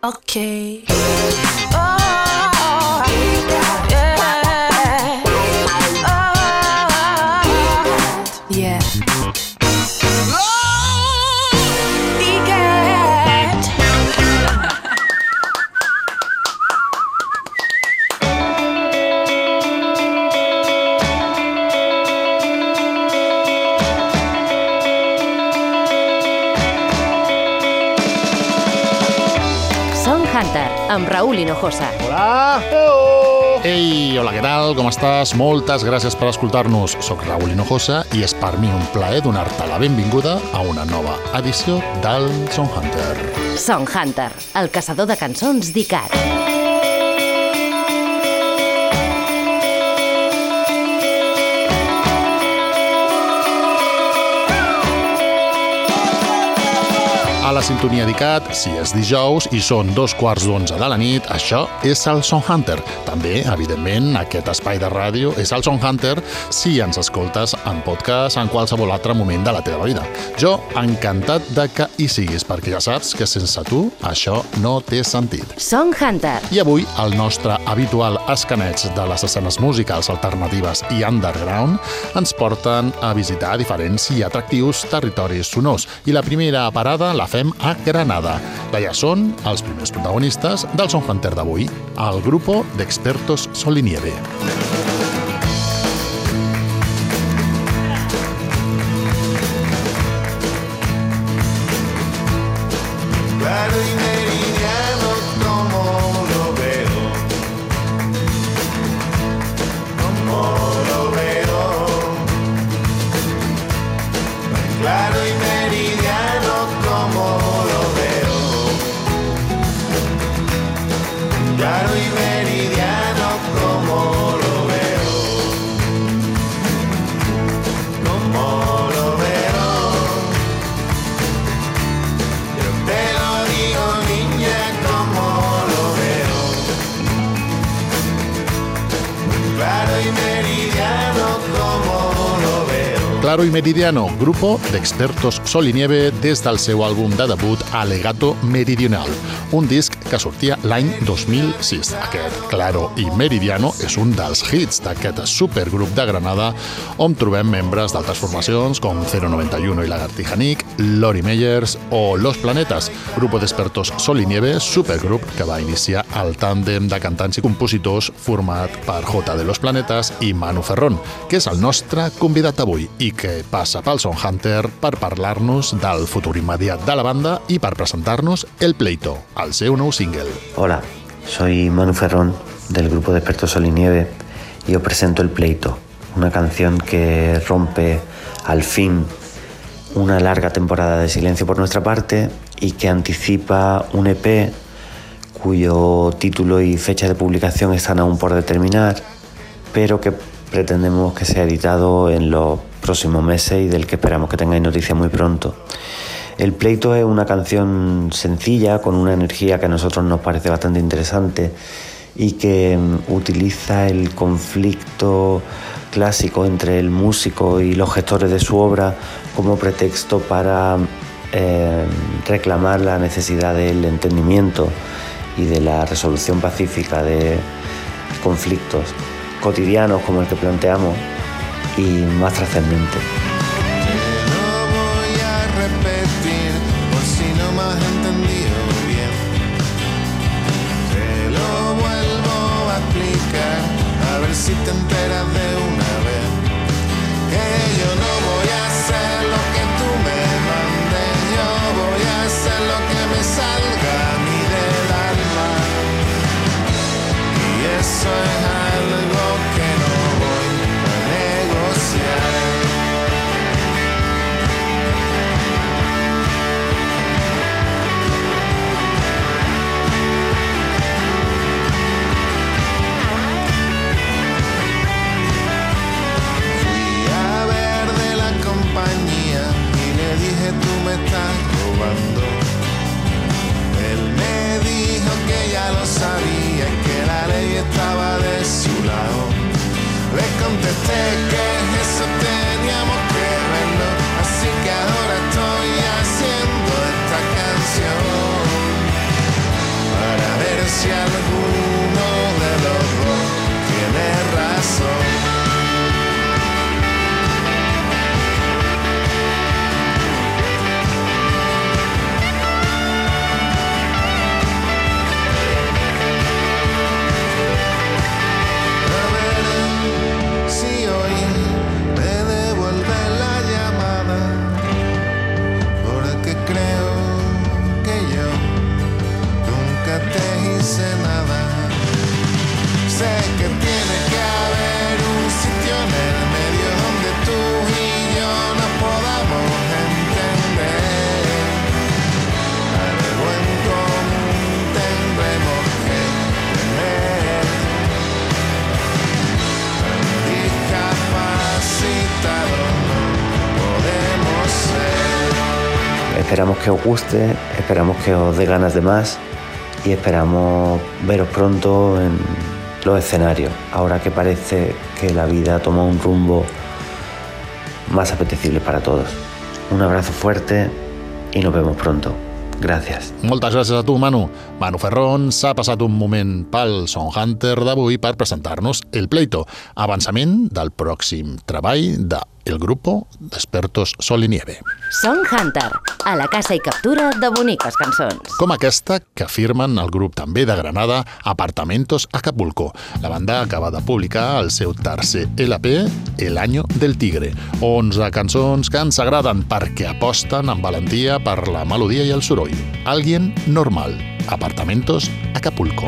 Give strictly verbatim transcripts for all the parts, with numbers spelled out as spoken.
Okay. Amb Raúl Hinojosa. Hola! Hello. Ei, hola, què tal? Com estàs? Moltes gràcies per escoltar-nos. Soc Raúl Hinojosa i és per mi un plaer donar-te la benvinguda a una nova edició del Song Hunter. Song Hunter, el caçador de cançons d'I C A R. A la sintonia d'I C A T, si és dijous i són dos quarts d'onze de la nit, això és el Song Hunter. També, evidentment, aquest espai de ràdio és el Song Hunter si ens escoltes en podcast en qualsevol altre moment de la teva vida. Jo, encantat de que hi siguis, perquè ja saps que sense tu això no té sentit. Song Hunter. I avui, el nostre habitual escaneig de les escenes musicals alternatives i underground ens porten a visitar diferents i atractius territoris sonors. I la primera parada la fem a Granada. D'allà són els primers protagonistes del Song Hunter d'avui, el grupo d'expertos Sol y Nieve. Claro y Meridiano, grupo d'expertos Sol y Nieve des del seu àlbum de debut Alegato Meridional, un disc que sortia l'any dos mil sis. Aquest Claro y Meridiano és un dels hits d'aquest supergrup de Granada on trobem membres d'altres formacions com cero noventa y uno i Lagartija Nick, Lori Meyers o Los Planetas, grupo d'expertos Sol y Nieve, supergrup que va iniciar el tàndem de cantants i compositors format per J de Los Planetas i Manu Ferrón, que és el nostre convidat avui i que passa pel Song Hunter per parlar-nos del futur immediat de la banda i per presentar-nos El Pleito, el seu nou single. Hola, soy Manu Ferrón del grupo de expertos Sol y Nieve y os presento El Pleito, una canción que rompe al fin una larga temporada de silencio por nuestra parte y que anticipa un E P cuyo título y fecha de publicación están aún por determinar, pero que pretendemos que sea editado en los próximos meses y del que esperamos que tengáis noticias muy pronto. El Pleito es una canción sencilla, con una energía que a nosotros nos parece bastante interesante y que utiliza el conflicto clásico entre el músico y los gestores de su obra como pretexto para eh, reclamar la necesidad del entendimiento y de la resolución pacífica de conflictos cotidianos como el que planteamos y más trascendente. Te lo voy a repetir por si no me has entendido bien. Te lo vuelvo a explicar a ver si te enteras de una vez. Que yo no voy a hacer lo que tú me mandes, yo voy a hacer lo que me salga a mí del alma. Y eso es algo que no voy a negociar. Fui a ver de la compañía y le dije tú me estás robando. Él me dijo que ya lo sabía y que la ley estaba de su lado. Le contesté que eso teníamos que verlo, así que ahora estoy haciendo esta canción Esperamos que os guste, esperamos que os dé ganas de más y esperamos veros pronto en los escenarios, ahora que parece que la vida toma un rumbo más apetecible para todos. Un abrazo fuerte i nos vemos pronto. Gràcies. Moltes gràcies a tu, Manu. Manu Ferrón s'ha passat un moment pel Sound Hunter d'avui per presentar-nos El Pleito, avançament del pròxim treball de El Grupo d'Expertos Sol i Nieve. Sound Hunter, a la caça i captura de boniques cançons. Com aquesta que firmen el grup també de Granada Apartamentos Acapulco. La banda acaba de publicar el seu tercer L P, El Año del Tigre. onze cançons que ens agraden perquè aposten amb valentia per la melodia i el soroll. Alguien normal. Apartamentos Acapulco.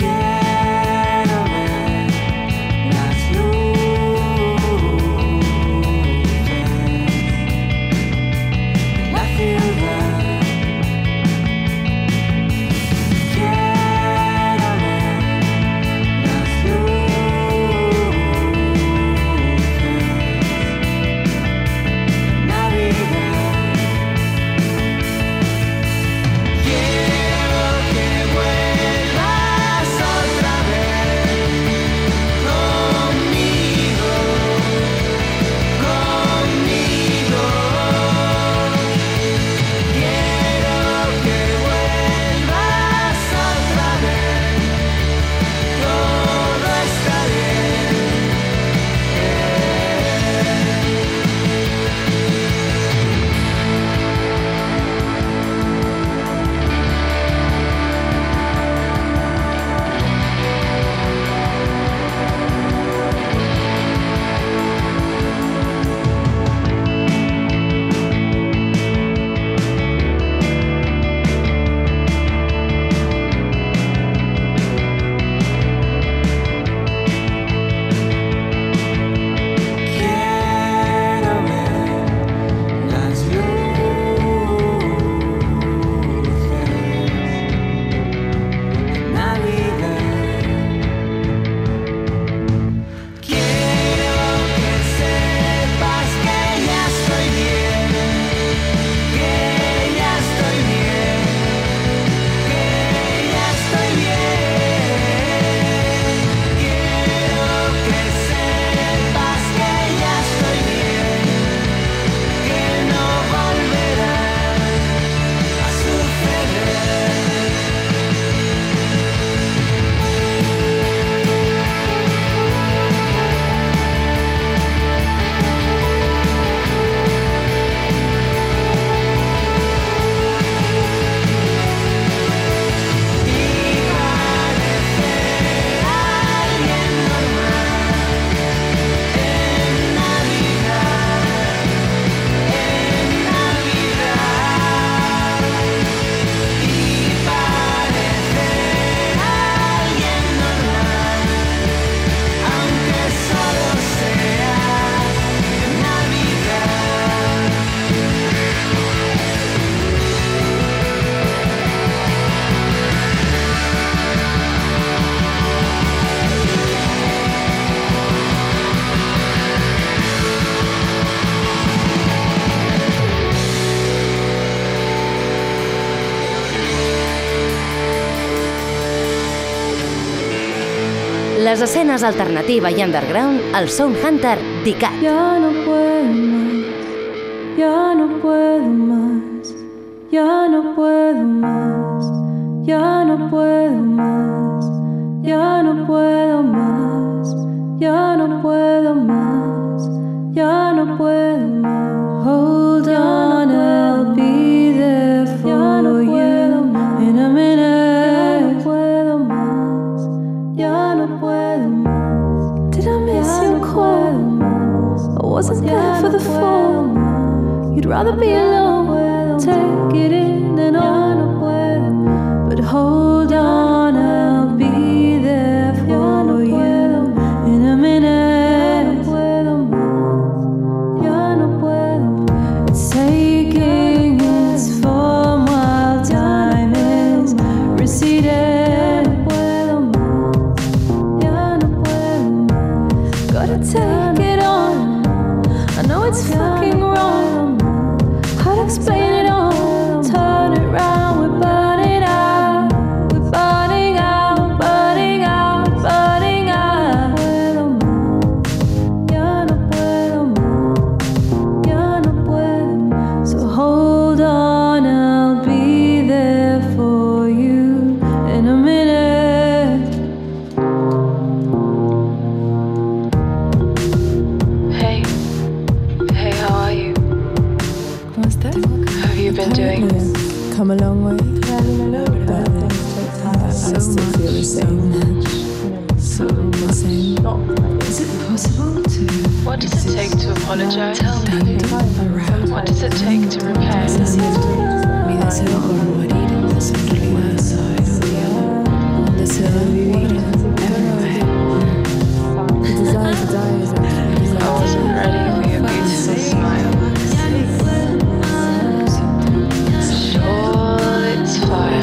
Les escenes alternativa i underground al Sound Hunter d'I C A T. Ya no puedo más, ya no puedo más, ya no puedo más, ya no puedo más, ya no puedo más, ya no puedo más, ya no puedo más. Hold on, I'll be there for you in a minute. Ya no puedo más. Did I miss your call? I wasn't there for the fall. You'd rather be alone. Take it in and on. But hold on, I'll be there for you in a minute. Ya no puedo más. It's taking its form while time is receding. Take it on. I know it's fucking wrong. How to explain it all? so much, so missing. Is it possible to? What does it take to apologize? Tell me. What does it take to repair? Vida se va por morir, en realidad soy donde se va a vivir, everywhere. The desire to die is actually I wasn't ready for your beautiful smile. Sure, it's fire.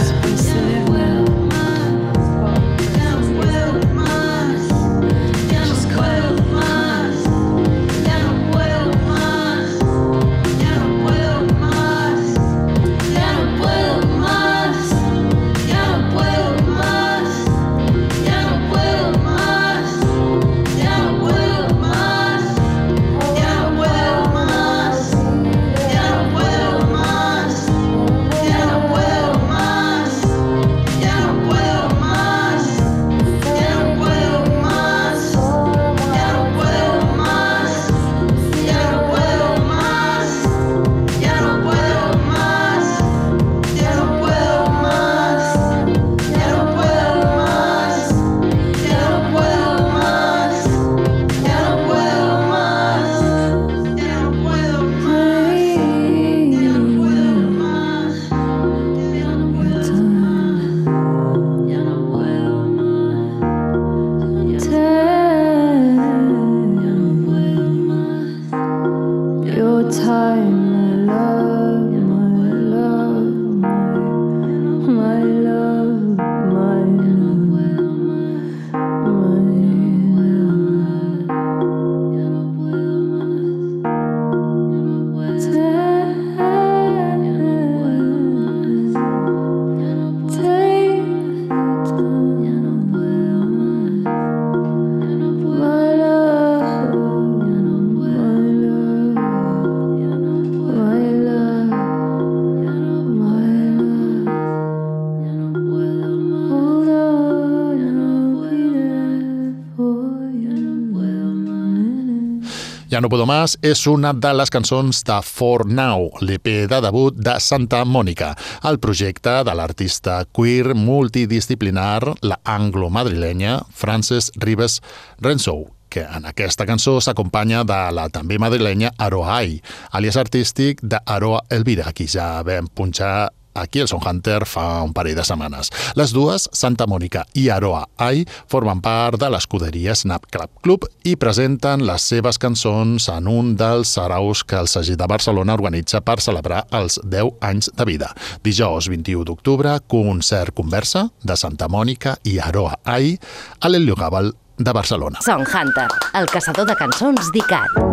Ja no puedo más és una de les cançons de For Now, l'E P de debut de Santa Mònica, el projecte de l'artista queer multidisciplinar, la anglo-madrilenya Frances Ribes Renshaw, que en aquesta cançó s'acompanya de la també madrilenya Aroa Ai, alias artístic d'Aroa Elvira, qui ja vam punxar aquí el Sound Hunter fa un parell de setmanes. Les dues, Santa Mònica i Aroa Ai, formen part de l'escuderia Snap Club Club i presenten les seves cançons en un dels saraus que el Segell de Barcelona organitza per celebrar els deu anys de vida. Dijous vint-i-u d'octubre, concert conversa de Santa Mònica i Aroa Ai a l'Heliogàbal de Barcelona. Sound Hunter, el caçador de cançons d'ICAT.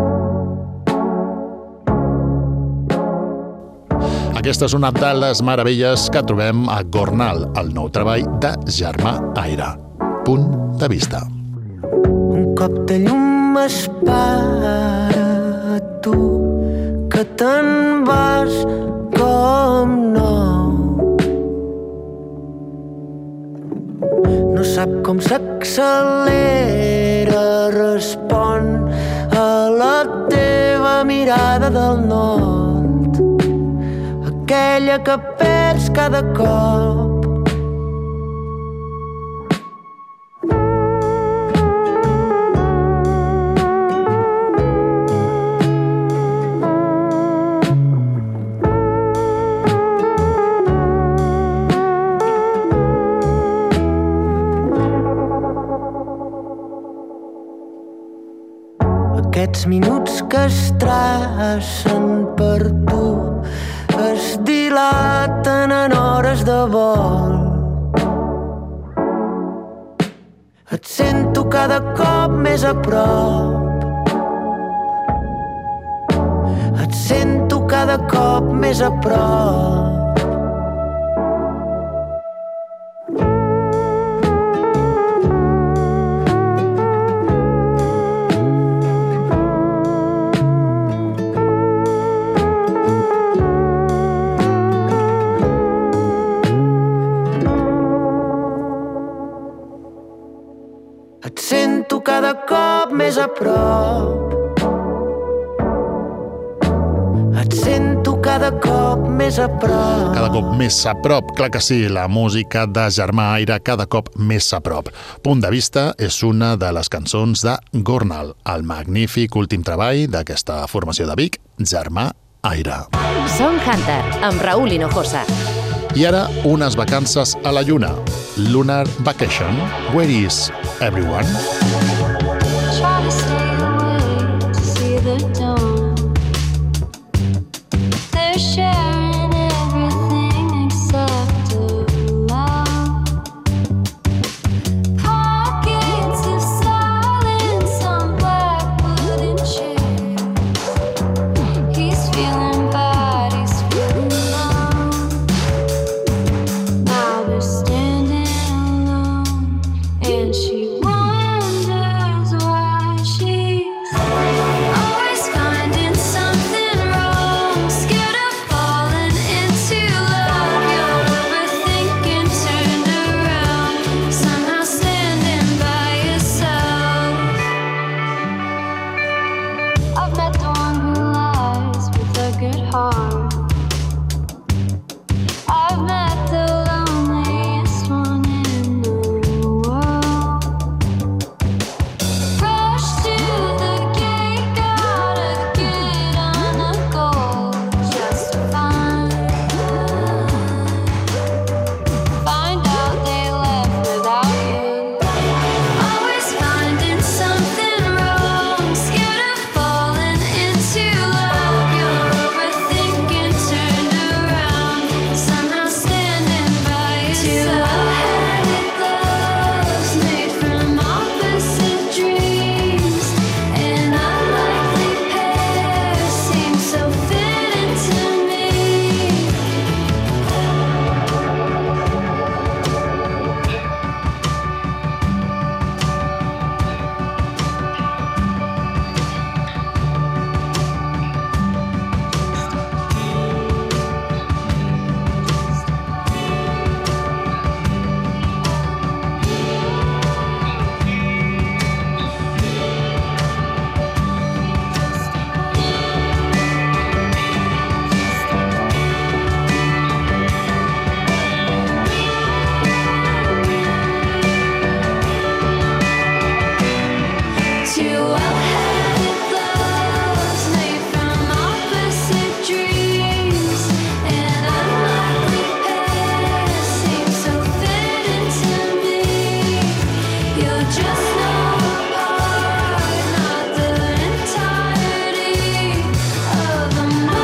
Aquesta és una de les meravelles que trobem a Gornal, el nou treball de Germà Aire. Punt de vista. Un cop de llum espera a tu, que te'n vas com nou. No sap com s'accelera, respon a la teva mirada del nord, aquella que perds cada cop. Aquests minuts que es tracen per tu es dilaten en hores de vol. Et sento cada cop més a prop. Et sento cada cop més a prop. Et sento cada cop més a prop. Et sento cada cada cop més a prop. Cada cop més a prop, clar que sí, la música de Germà Aire cada cop més a prop. Punt de vista és una de les cançons de Gornal, el magnífic últim treball d'aquesta formació de Vic, Germà Aire. Song Hunter, amb Raúl Hinojosa. I ara, unes vacances a la lluna. Lunar Vacation. Where is everyone? Try to stay awake to see the dawn. They're sharing everything except love. Pockets of silence on black wooden chairs. He's feeling bad, he's feeling low. Now they're standing alone, and she wonders why she's always finding something wrong. Scared of falling into love. You're overthinking, turned around, somehow standing by yourself. I've met the one who lies with a good heart. I've met the loneliest one in the world. Rush to the gate, gotta get on a goal just to find Find out they left without you. Always finding something wrong. Scared of falling into love. You're overthinking, turned around, somehow standing by yourself. Two-handed gloves made from opposite dreams. An unlikely pair seems so fitting to me. Two well-handed gloves made from opposite dreams. An unlikely pair seems so fitting to me. You're just no part, not the entirety of the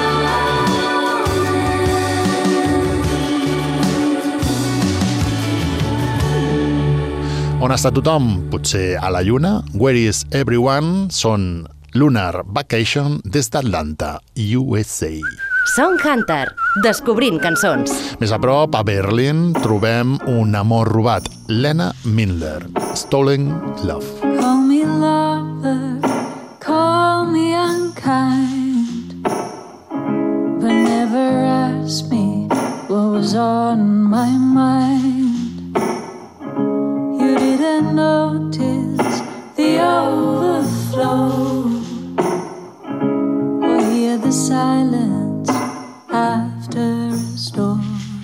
moment. On està tothom? Potser a la lluna? Where is everyone? Són Lunar Vacation des d'Atlanta, U S A. Song Hunter, descobrint cançons. Més a prop, a Berlín, trobem un amor robat. Lena Mindler, Stolen Love. Call me lover, call me unkind, but never ask me what was on my mind. You didn't notice the overflow or hear the silence after a storm.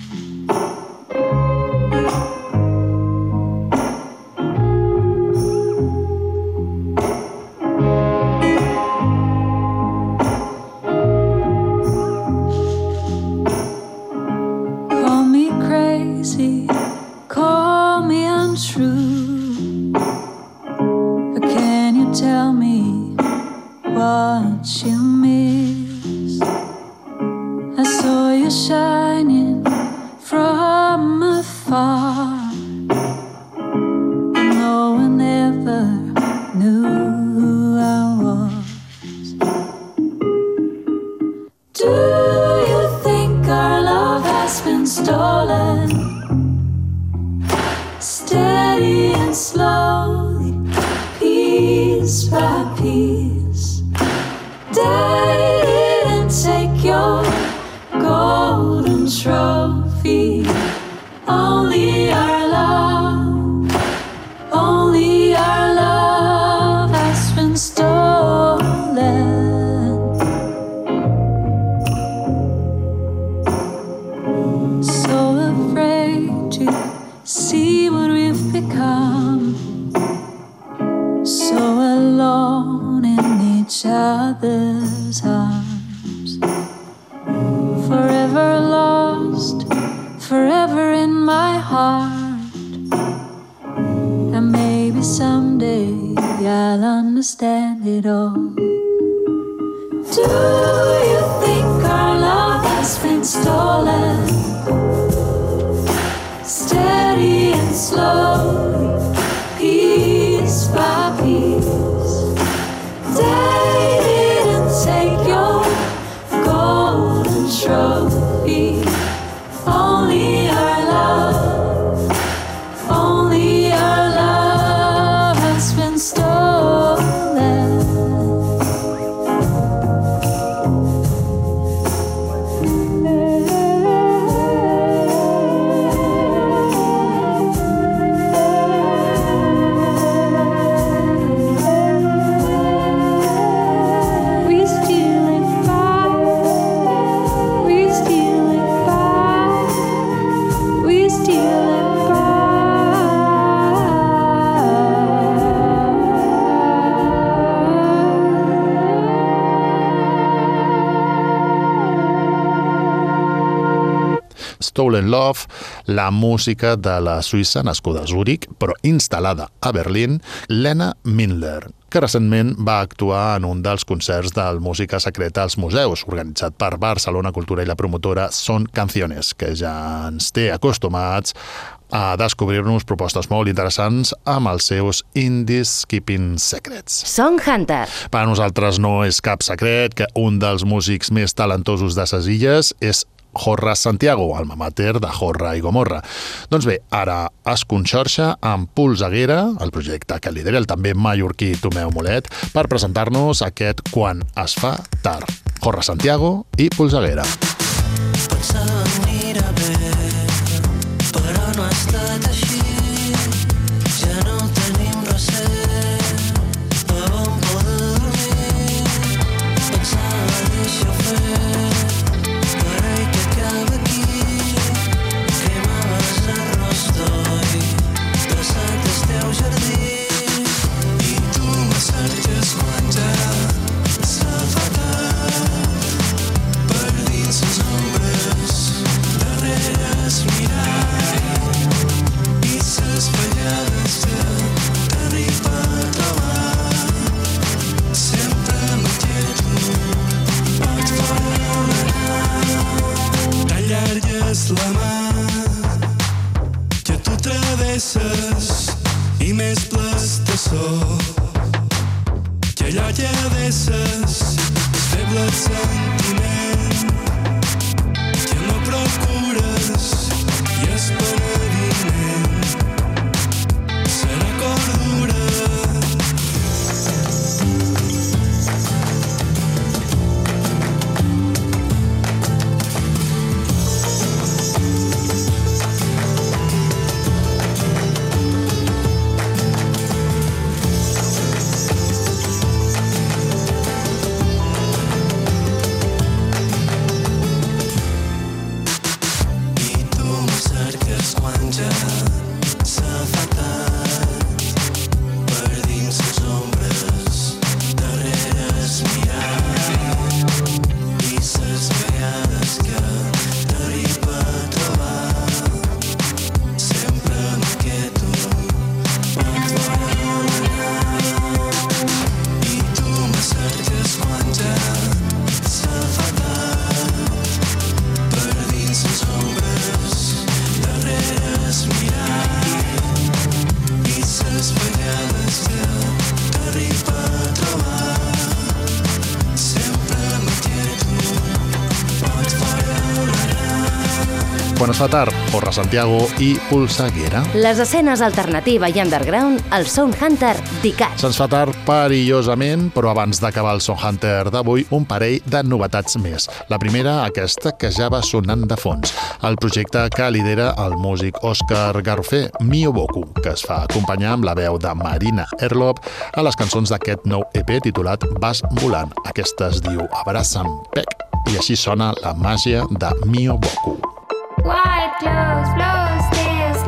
Call me crazy, call me untrue, but can you tell me what you miss? I saw you shining from afar, and no one ever knew who I was. Do you think our love has been stolen? Steady and slowly, piece by piece. They didn't take your golden trophy. Only our love, only our love has been stolen. to see what we've become. So alone in each other's arms, forever lost, forever in my heart. And maybe someday I'll understand it all. Do you think our love has been stolen? Steady and slowly, piece by piece. They didn't take your golden trophy. Only our love, only our love has been stolen. Stolen Love, la música de la Suïssa nascuda a Zúrich, però instal·lada a Berlín, Lena Mindler, que recentment va actuar en un dels concerts del Música Secreta als Museus, organitzat per Barcelona Cultura i la promotora Son Canciones, que ja ens té acostumats a descobrir-nos propostes molt interessants amb els seus Indies Keeping Secrets. Song Hunter. Per a nosaltres no és cap secret que un dels músics més talentosos de ses illes és Jorra Santiago, alma mater de Jorra i Gomorra. Doncs bé, ara es conxorxa amb Polseguera, el projecte que lidera el també mallorquí Tomeu Molet, per presentar-nos aquest Quan es fa tard. Jorra Santiago i Polseguera. Pensava anirà bé, però no ha estat així. Ja no tenim recer, a on poder dormir. Pensava deixar fer, la mà que tu travesses i més plastassó que allò que adreces és feble el sentiment que no procures i és penediment serà cordura. Quan es fa tard, Jorra Santiago i Polseguera. Les escenes alternativa i underground al Sound Hunter d'ICAT. Se'ns fa tard perillosament, però abans d'acabar el Sound Hunter d'avui, un parell de novetats més. La primera, aquesta que ja va sonant de fons. El projecte que lidera el músic Òscar Garrofé, Mio Boku, que es fa acompanyar amb la veu de Marina Erlop a les cançons d'aquest nou E P titulat Vas volant. Aquesta es diu Abraça'm Pec i així sona la màgia de Mio Boku. White clothes, blow stairs,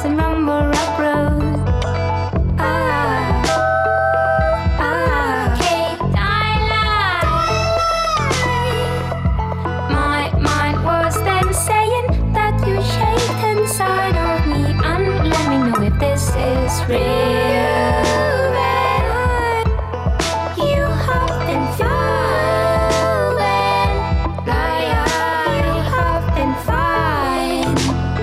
closing rumble rock road. Ah, ah, okay, daylight. My mind was then saying that you shaped inside of me, and let me know if this is real. You have been fine, like you have been fine.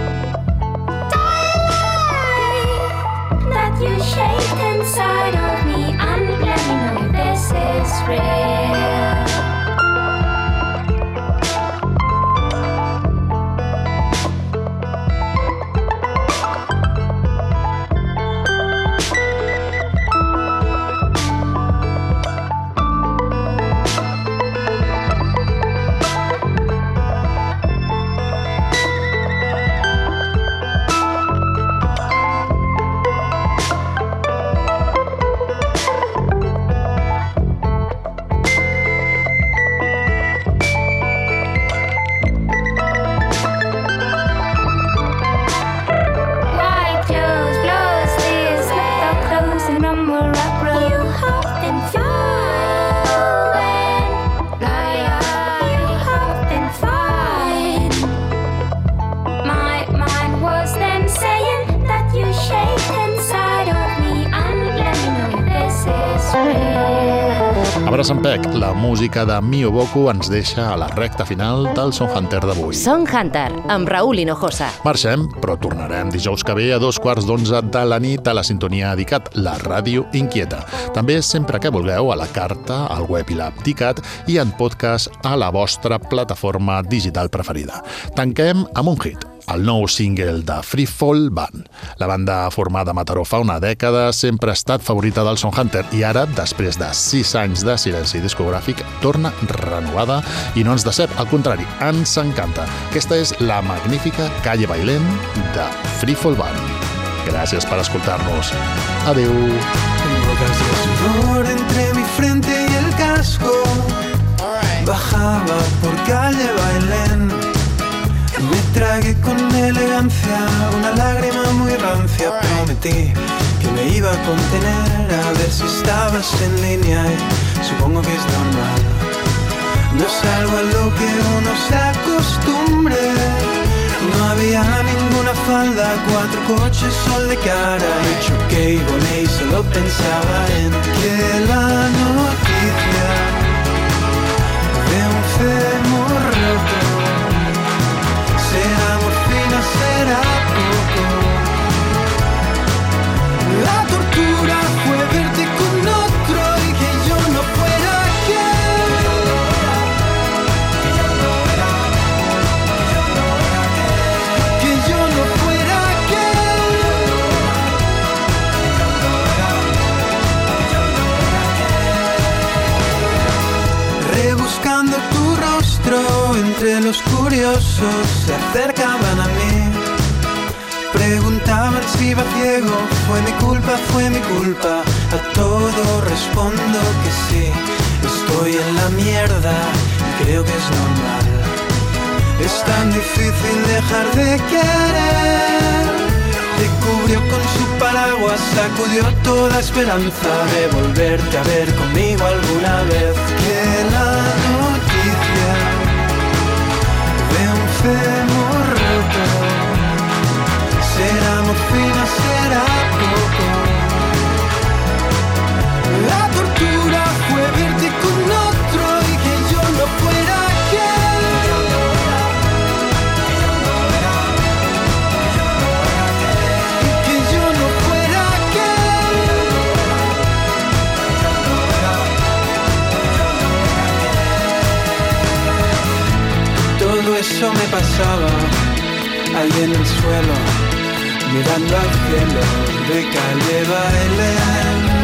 Daylight that you shaped inside of me, and let me know if this is real. White clothes, blow sleeves, slip the closing rumble rock road. You have been fine, like you have been fine. My mind was then saying that you shaped inside of me, and let me know if this is real. Abraç en Pec, la música de Mio Boku ens deixa a la recta final del Son Hunter d'avui. Song Hunter, amb Raúl Hinojosa. Marxem, però tornarem dijous que ve a dos quarts d'onze de la nit a la sintonia d'ICAT, la ràdio inquieta. També sempre que vulgueu a la carta, al web i l'app d'ICAT i en podcast a la vostra plataforma digital preferida. Tanquem amb un hit, el nou single de Free Fall Band. La banda formada a Mataró fa una dècada sempre ha estat favorita del Son Hunter i ara, després de sis anys de silenci discogràfic, torna renovada i no ens decep, al contrari, ens encanta. Aquesta és la magnífica Calle Bailén de Free Fall Band. Gràcies per escoltar-nos. Adeu. Tengo casi el sudor entre mi frente y el casco. Bajaba por Calle Bailén. Me tragué con elegancia una lágrima muy rancia. Prometí que me iba a contener, a ver si estabas en línea, y supongo que es normal. No es algo a lo que uno se acostumbre. No había ninguna falda, cuatro coches, sol de cara. Y choqué y volé y solo pensaba en que la noticia de un fémur roto será morfina, será poco. La tortura fue verte con otro y que yo no fuera aquel. Que yo no fuera aquel. Rebuscando tu rostro entre los curiosos se acercaban a mí. Preguntaban si iba ciego, fue mi culpa, fue mi culpa. A todo respondo que sí, estoy en la mierda y creo que es normal. Es tan difícil dejar de querer. Te cubrió con su paraguas, sacudió toda esperanza de volverte a ver conmigo alguna vez. Que la noticia de un fémur roto será morfina, será poco. La tortura fue verte con otro y que yo no fuera aquel. Y que yo no fuera aquel. Todo eso me pasaba ahí en el suelo, mirando al cielo de Calle Bailén.